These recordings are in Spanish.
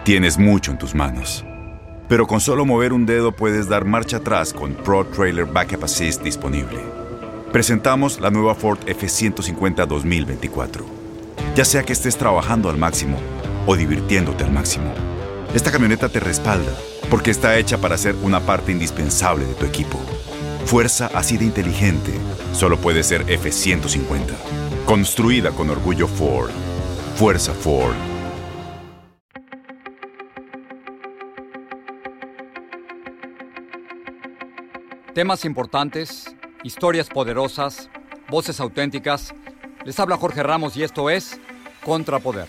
Tienes mucho en tus manos. Pero con solo mover un dedo puedes dar marcha atrás con Pro Trailer Backup Assist disponible. Presentamos la nueva Ford F-150 2024. Ya sea que estés trabajando al máximo o divirtiéndote al máximo, esta camioneta te respalda porque está hecha para ser una parte indispensable de tu equipo. Fuerza así de inteligente solo puede ser F-150. Construida con orgullo Ford. Fuerza Ford. Temas importantes, historias poderosas, voces auténticas. Les habla Jorge Ramos y esto es Contrapoder.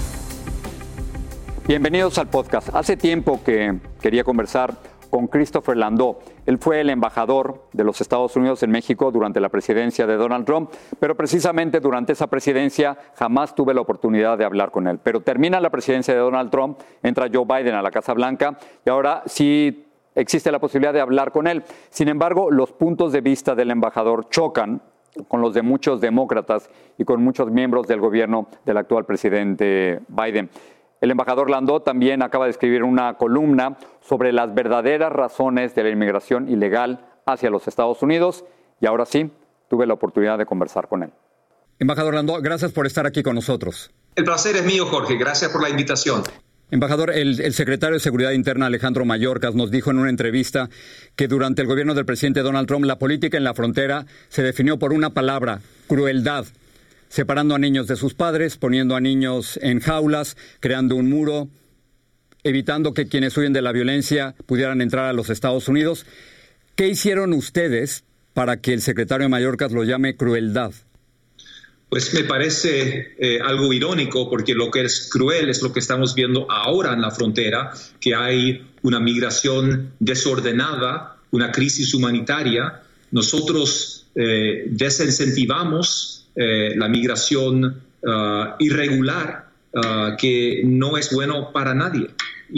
Bienvenidos al podcast. Hace tiempo que quería conversar con Christopher Landau. Él fue el embajador de los Estados Unidos en México durante la presidencia de Donald Trump, pero precisamente durante esa presidencia jamás tuve la oportunidad de hablar con él. Pero termina la presidencia de Donald Trump, entra Joe Biden a la Casa Blanca y ahora sí existe la posibilidad de hablar con él. Sin embargo, los puntos de vista del embajador chocan con los de muchos demócratas y con muchos miembros del gobierno del actual presidente Biden. El embajador Landau también acaba de escribir una columna sobre las verdaderas razones de la inmigración ilegal hacia los Estados Unidos y ahora sí, tuve la oportunidad de conversar con él. Embajador Landau, gracias por estar aquí con nosotros. El placer es mío, Jorge. Gracias por la invitación. Embajador, el secretario de Seguridad Interna, Alejandro Mayorkas, nos dijo en una entrevista que durante el gobierno del presidente Donald Trump la política en la frontera se definió por una palabra: crueldad. Separando a niños de sus padres, poniendo a niños en jaulas, creando un muro, evitando que quienes huyen de la violencia pudieran entrar a los Estados Unidos. ¿Qué hicieron ustedes para que el secretario Mayorkas lo llame crueldad? Pues me parece algo irónico, porque lo que es cruel es lo que estamos viendo ahora en la frontera, que hay una migración desordenada, una crisis humanitaria. Nosotros desincentivamos la migración irregular, que no es bueno para nadie.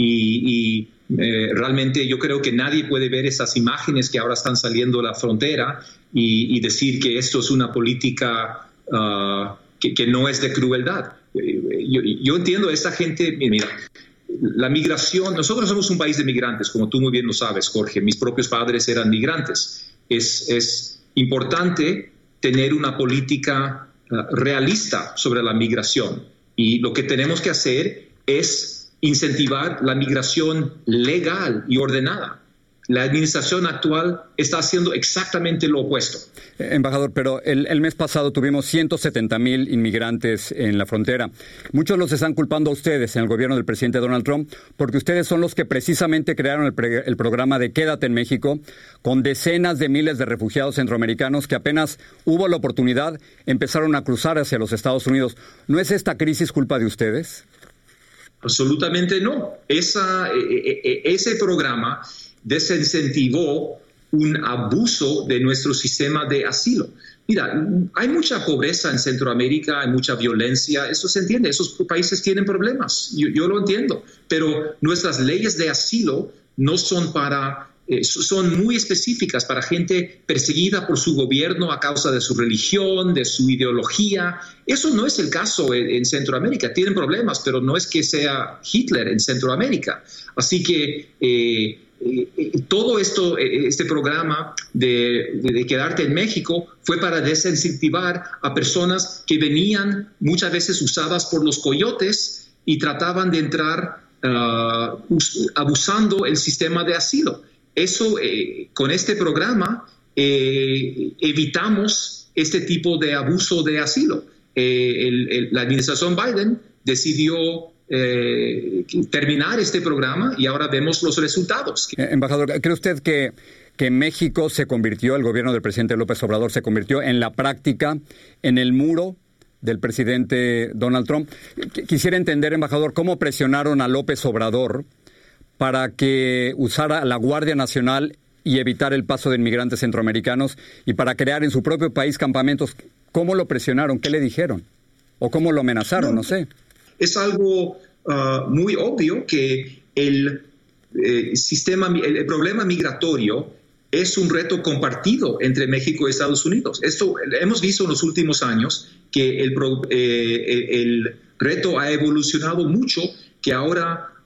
Y realmente yo creo que nadie puede ver esas imágenes que ahora están saliendo de la frontera y decir que esto es una política que no es de crueldad. Yo entiendo a esta gente. Mira, la migración, nosotros somos un país de migrantes, como tú muy bien lo sabes, Jorge. Mis propios padres eran migrantes. Es importante tener una política realista sobre la migración, y lo que tenemos que hacer es incentivar la migración legal y ordenada. La administración actual está haciendo exactamente lo opuesto. Embajador, pero el mes pasado tuvimos 170,000 inmigrantes en la frontera. Muchos los están culpando a ustedes en el gobierno del presidente Donald Trump, porque ustedes son los que precisamente crearon el programa de Quédate en México, con decenas de miles de refugiados centroamericanos que apenas hubo la oportunidad empezaron a cruzar hacia los Estados Unidos. ¿No es esta crisis culpa de ustedes? Absolutamente no. Ese programa desincentivó un abuso de nuestro sistema de asilo. Mira, hay mucha pobreza en Centroamérica, hay mucha violencia, eso se entiende, esos países tienen problemas, yo lo entiendo, pero nuestras leyes de asilo no son son muy específicas para gente perseguida por su gobierno a causa de su religión, de su ideología. Eso no es el caso en Centroamérica. Tienen problemas, pero no es que sea Hitler en Centroamérica. Así que todo esto, este programa de Quedarte en México fue para desincentivar a personas que venían muchas veces usadas por los coyotes y trataban de entrar abusando el sistema de asilo. Eso, con este programa, evitamos este tipo de abuso de asilo. La administración Biden decidió terminar este programa y ahora vemos los resultados. Embajador, ¿cree usted que México se convirtió, el gobierno del presidente López Obrador se convirtió en la práctica, en el muro del presidente Donald Trump? Quisiera entender, embajador, cómo presionaron a López Obrador para que usara la Guardia Nacional y evitar el paso de inmigrantes centroamericanos y para crear en su propio país campamentos. ¿Cómo lo presionaron? ¿Qué le dijeron? ¿O cómo lo amenazaron? No sé. Es algo muy obvio que el problema migratorio es un reto compartido entre México y Estados Unidos. Esto hemos visto en los últimos años que el reto ha evolucionado mucho, que ahora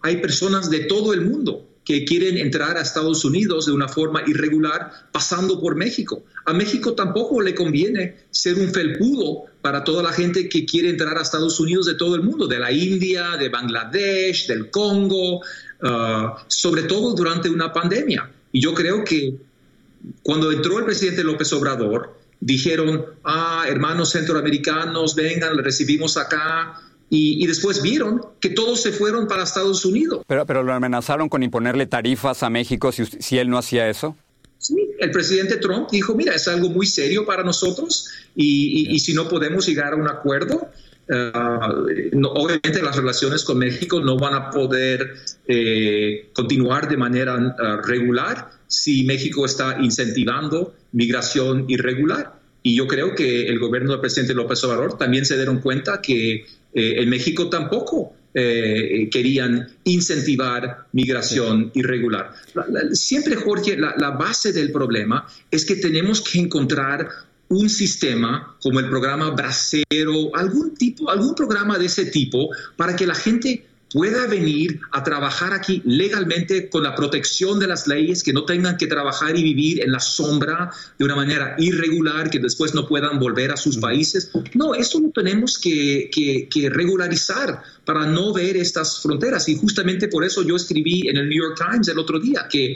hay personas de todo el mundo que quieren entrar a Estados Unidos de una forma irregular pasando por México. A México tampoco le conviene ser un felpudo para toda la gente que quiere entrar a Estados Unidos de todo el mundo, de la India, de Bangladesh, del Congo, sobre todo durante una pandemia. Y yo creo que cuando entró el presidente López Obrador, dijeron, hermanos centroamericanos, vengan, le recibimos acá. Y después vieron que todos se fueron para Estados Unidos. Pero lo amenazaron con imponerle tarifas a México si él no hacía eso. Sí, el presidente Trump dijo, mira, es algo muy serio para nosotros y si no podemos llegar a un acuerdo, obviamente las relaciones con México no van a poder continuar de manera regular si México está incentivando migración irregular. Y yo creo que el gobierno del presidente López Obrador también se dieron cuenta que en México tampoco querían incentivar migración irregular. Siempre, Jorge, la base del problema es que tenemos que encontrar un sistema como el programa Bracero, algún programa de ese tipo para que la gente pueda venir a trabajar aquí legalmente con la protección de las leyes, que no tengan que trabajar y vivir en la sombra de una manera irregular, que después no puedan volver a sus países. No, esto lo tenemos que regularizar para no ver estas fronteras. Y justamente por eso yo escribí en el New York Times el otro día que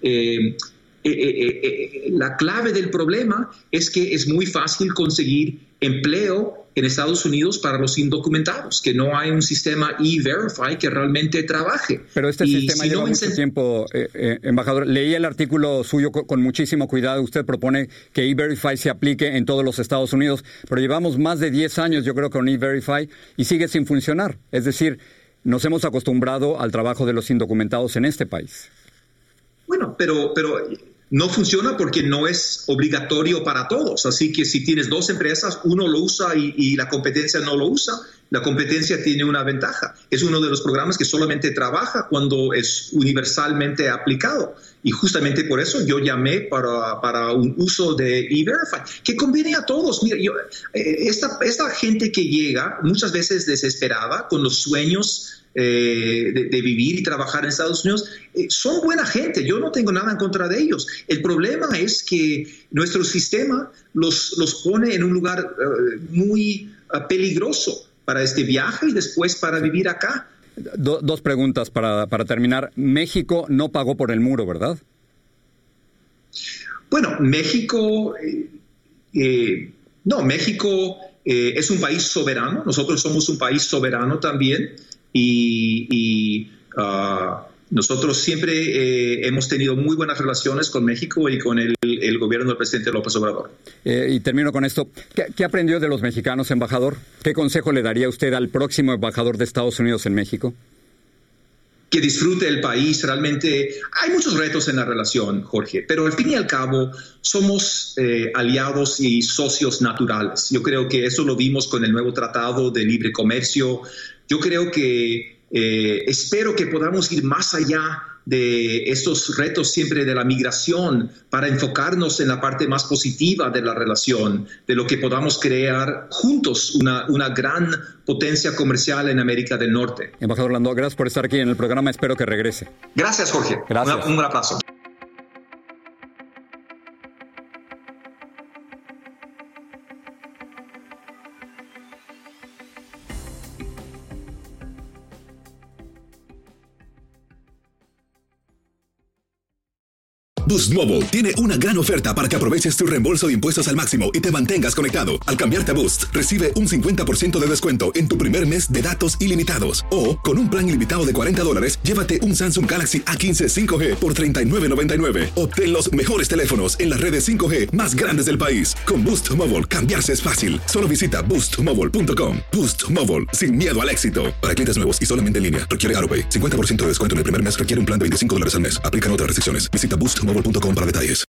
la clave del problema es que es muy fácil conseguir empleo en Estados Unidos para los indocumentados, que no hay un sistema E-Verify que realmente trabaje. Pero este sistema lleva mucho tiempo, embajador. Leí el artículo suyo con muchísimo cuidado. Usted propone que E-Verify se aplique en todos los Estados Unidos, pero llevamos más de 10 años, yo creo, con E-Verify y sigue sin funcionar. Es decir, nos hemos acostumbrado al trabajo de los indocumentados en este país. Bueno, pero no funciona porque no es obligatorio para todos. Así que si tienes dos empresas, uno lo usa y la competencia no lo usa, la competencia tiene una ventaja. Es uno de los programas que solamente trabaja cuando es universalmente aplicado. Y justamente por eso yo llamé para un uso de E-Verify, que conviene a todos. Mira, esta gente que llega muchas veces desesperada con los sueños de vivir y trabajar en Estados Unidos, son buena gente, yo no tengo nada en contra de ellos. El problema es que nuestro sistema los pone en un lugar muy peligroso para este viaje y después para vivir acá. Dos preguntas para terminar. México no pagó por el muro, ¿verdad? Bueno, México es un país soberano. Nosotros somos un país soberano también. Y nosotros siempre hemos tenido muy buenas relaciones con México y con el gobierno del presidente López Obrador. Y termino con esto. ¿Qué aprendió de los mexicanos, embajador? ¿Qué consejo le daría usted al próximo embajador de Estados Unidos en México? Que disfrute el país. Realmente hay muchos retos en la relación, Jorge, pero al fin y al cabo somos aliados y socios naturales. Yo creo que eso lo vimos con el nuevo Tratado de Libre Comercio. Yo creo que espero que podamos ir más allá de estos retos siempre de la migración para enfocarnos en la parte más positiva de la relación, de lo que podamos crear juntos una gran potencia comercial en América del Norte. Embajador Landó, gracias por estar aquí en el programa. Espero que regrese. Gracias, Jorge. Gracias. Un abrazo. Boost Mobile tiene una gran oferta para que aproveches tu reembolso de impuestos al máximo y te mantengas conectado. Al cambiarte a Boost, recibe un 50% de descuento en tu primer mes de datos ilimitados. O, con un plan ilimitado de $40, llévate un Samsung Galaxy A15 5G por $39.99. Obtén los mejores teléfonos en las redes 5G más grandes del país. Con Boost Mobile, cambiarse es fácil. Solo visita boostmobile.com. Boost Mobile, sin miedo al éxito. Para clientes nuevos y solamente en línea, requiere AutoPay. 50% de descuento en el primer mes requiere un plan de $25 al mes. Aplican otras restricciones. Visita boostmobile.com para detalles.